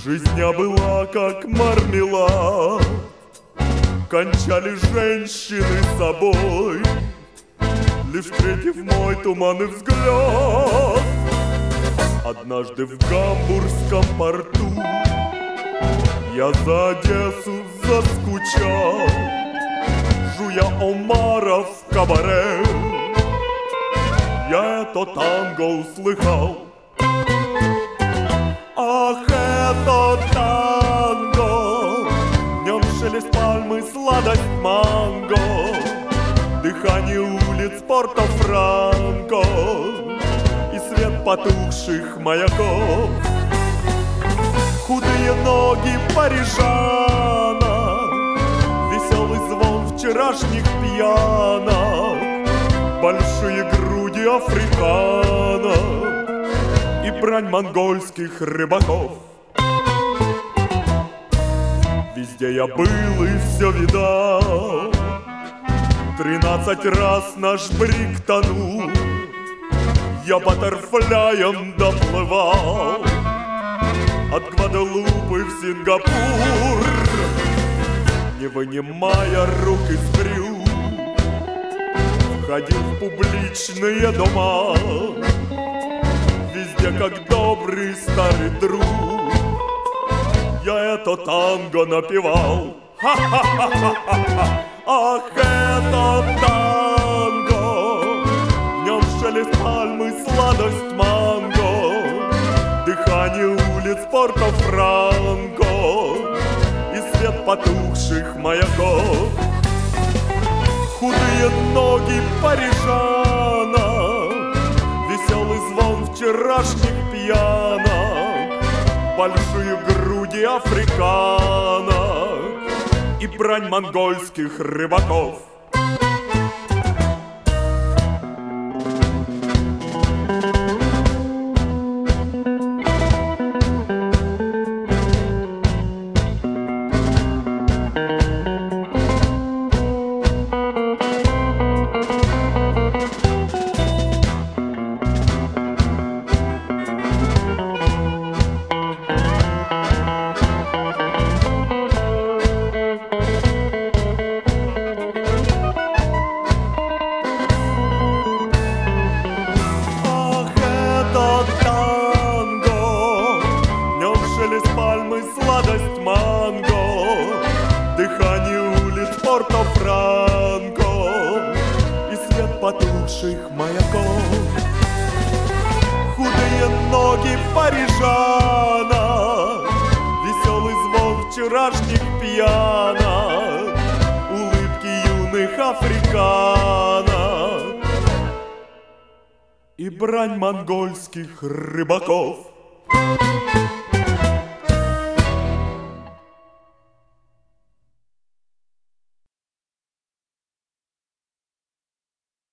Жизнь была как мармелад, кончали женщины собой, лишь встретив мой туманный взгляд. Однажды в Гамбургском порту я за Одессу заскучал, жуя омаров в кабаре, я это танго услыхал. Ах, это танго, в нем шелест пальмы, сладость манго, дыхание улиц Порто-Франко и свет потухших маяков. Худые ноги парижанок, веселый звон вчерашних пьянок, большие груди африканок и брань монгольских рыбаков. Везде я был и все видал, 13 раз наш брик тонул, я баттерфляем доплывал от Гваделупы в Сингапур, не вынимая рук из брюк, входил в публичные дома, везде как добрый старый друг, я это танго напевал. Ха-ха-ха-ха-ха! Ах, это танго, в нем шелест пальмы, сладость манго, дыхание улиц Порто-Франко и свет потухших маяков. Худые ноги парижанок, веселый звон вчерашних пьянок, большие груди африканок и брань монгольских рыбаков. Сладость манго, дыхание улиц Порто-Франко и свет потухших маяков. Худые ноги парижанок, веселый звон вчерашних пьянок, улыбки юных африканок и брань монгольских рыбаков.